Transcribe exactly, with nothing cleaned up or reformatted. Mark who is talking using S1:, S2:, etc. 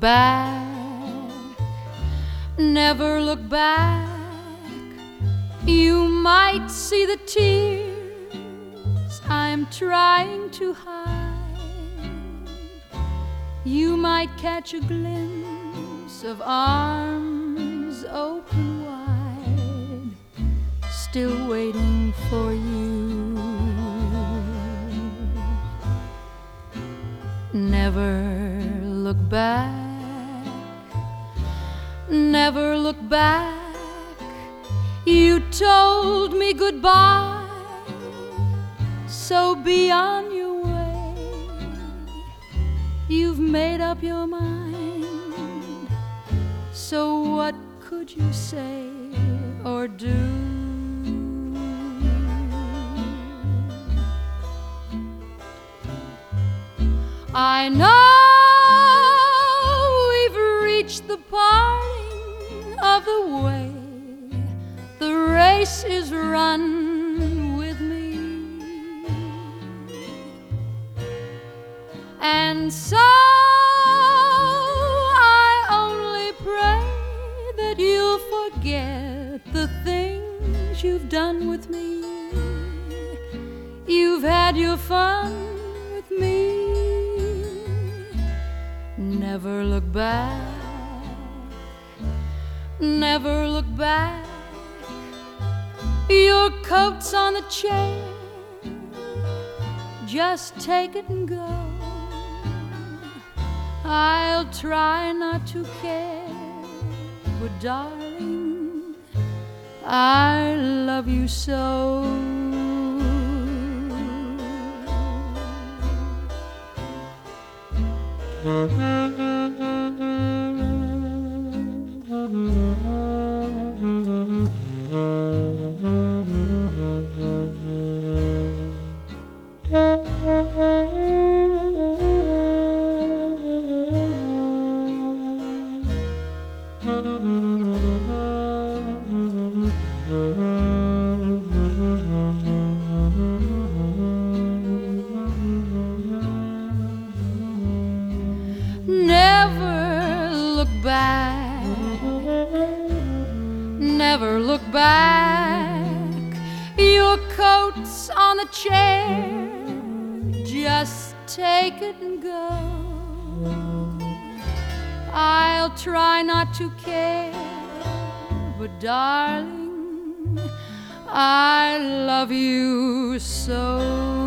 S1: back, never look back. You might see the tears I'm trying to hide. You might catch a glimpse of arms open wide, still waiting for you. Never look back, never look back. You told me goodbye, so be on your way. You've made up your mind, so what could you say or do? I know we've reached the parting of the way. The race is run with me, and so I only pray that you'll forget the things you've done with me. You've had your fun with me. Never look back, never look back. Your coat's on the chair, just take it and go. I'll try not to care, but darling, I love you so. Never look back, never look back. Your coat's on the chair, just take it and go. I'll try not to care, but darling, I love you so.